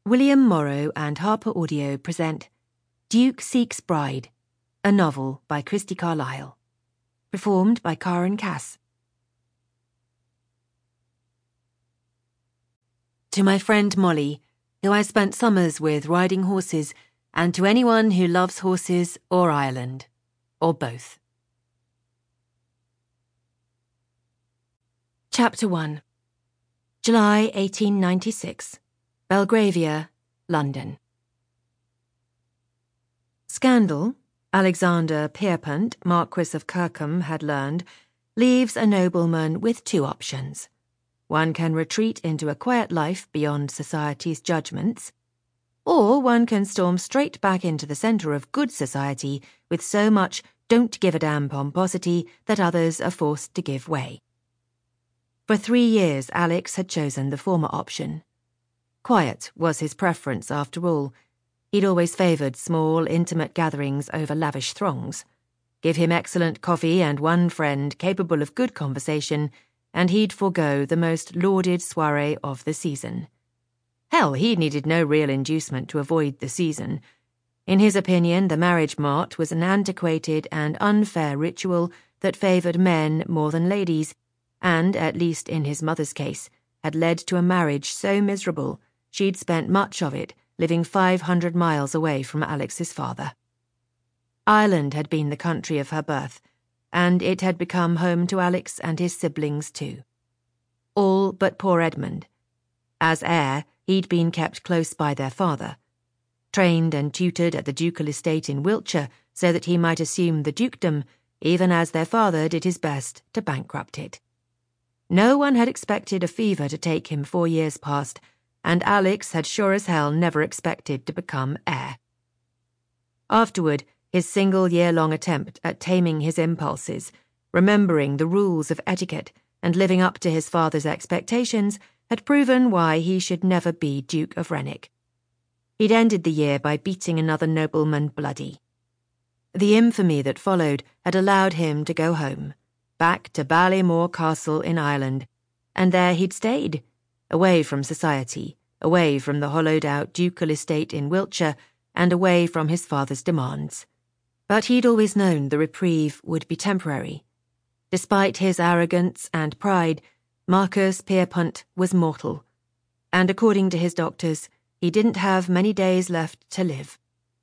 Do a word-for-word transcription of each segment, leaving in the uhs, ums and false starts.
William Morrow and Harper Audio present Duke Seeks Bride, a novel by Christy Carlyle. Performed by Karen Cass. To my friend Molly, who I spent summers with riding horses, and to anyone who loves horses or Ireland, or both. Chapter one. July eighteen ninety-six. Belgravia, London. Scandal, Alexander Pierpont, Marquis of Kirkham, had learned, leaves a nobleman with two options. One can retreat into a quiet life beyond society's judgments, or one can storm straight back into the centre of good society with so much don't-give-a-damn pomposity that others are forced to give way. For three years Alex had chosen the former option. Quiet was his preference, after all. He'd always favoured small, intimate gatherings over lavish throngs. Give him excellent coffee and one friend capable of good conversation, and he'd forego the most lauded soirée of the season. Hell, he needed no real inducement to avoid the season. In his opinion, the marriage mart was an antiquated and unfair ritual that favoured men more than ladies, and, at least in his mother's case, had led to a marriage so miserable she'd spent much of it living five hundred miles away from Alex's father. Ireland had been the country of her birth, and it had become home to Alex and his siblings too. All but poor Edmund. As heir, he'd been kept close by their father, trained and tutored at the ducal estate in Wiltshire so that he might assume the dukedom, even as their father did his best to bankrupt it. No one had expected a fever to take him four years past, and Alex had sure as hell never expected to become heir. Afterward, his single year-long attempt at taming his impulses, remembering the rules of etiquette, and living up to his father's expectations had proven why he should never be Duke of Renwick. He'd ended the year by beating another nobleman bloody. The infamy that followed had allowed him to go home, back to Ballymore Castle in Ireland, and there he'd stayed, away from society, away from the hollowed-out ducal estate in Wiltshire, and away from his father's demands. But he'd always known the reprieve would be temporary. Despite his arrogance and pride, Marcus Pierpont was mortal, and according to his doctors, he didn't have many days left to live.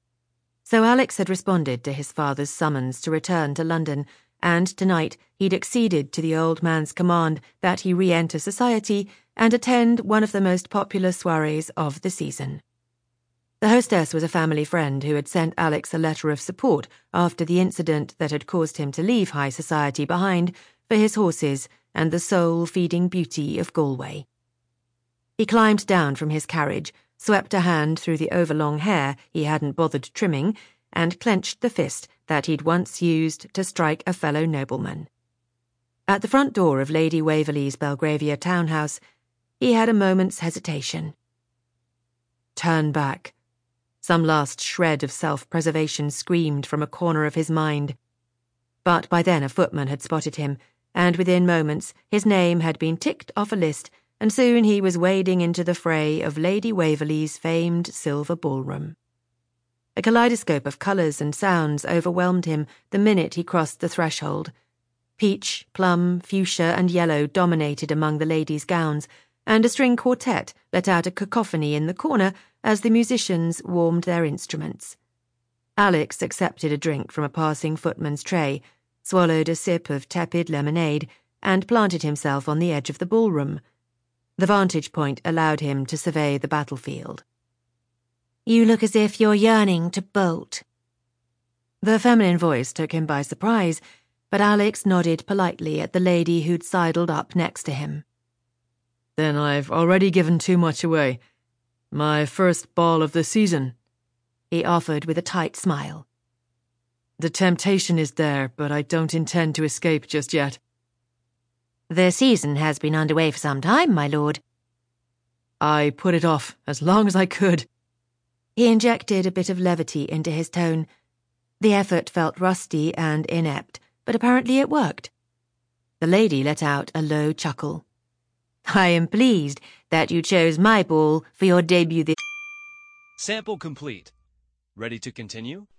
So Alex had responded to his father's summons to return to London, and tonight he'd acceded to the old man's command that he re-enter society and attend one of the most popular soirees of the season. The hostess was a family friend who had sent Alex a letter of support after the incident that had caused him to leave high society behind for his horses and the soul-feeding beauty of Galway. He climbed down from his carriage, swept a hand through the overlong hair he hadn't bothered trimming, and clenched the fist that he'd once used to strike a fellow nobleman. At the front door of Lady Waverley's Belgravia townhouse, he had a moment's hesitation. Turn back. Some last shred of self-preservation screamed from a corner of his mind. But by then a footman had spotted him, and within moments his name had been ticked off a list, and soon he was wading into the fray of Lady Waverley's famed silver ballroom. A kaleidoscope of colours and sounds overwhelmed him the minute he crossed the threshold. Peach, plum, fuchsia and yellow dominated among the ladies' gowns, and a string quartet let out a cacophony in the corner as the musicians warmed their instruments. Alex accepted a drink from a passing footman's tray, swallowed a sip of tepid lemonade, and planted himself on the edge of the ballroom. The vantage point allowed him to survey the battlefield. "You look as if you're yearning to bolt." The feminine voice took him by surprise, but Alex nodded politely at the lady who'd sidled up next to him. "Then I've already given too much away. My first ball of the season," he offered with a tight smile. "The temptation is there, but I don't intend to escape just yet." "The season has been underway for some time, my lord." "I put it off as long as I could." He injected a bit of levity into his tone. The effort felt rusty and inept, but apparently it worked. The lady let out a low chuckle. "I am pleased that you chose my ball for your debut this..." Sample complete. Ready to continue?